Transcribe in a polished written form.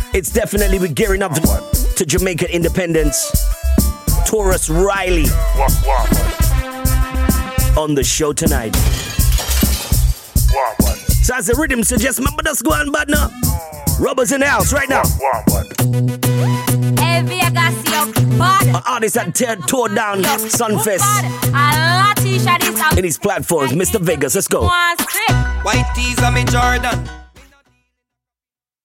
It's definitely we're gearing up to Jamaica independence. Taurus Riley on the show tonight. So as the rhythm suggests, remember that's going bad now. Robbers in the house right now. An artist that tore down Sunfest in his platforms, Mr. Vegas. Let's go. White tees on me Jordan.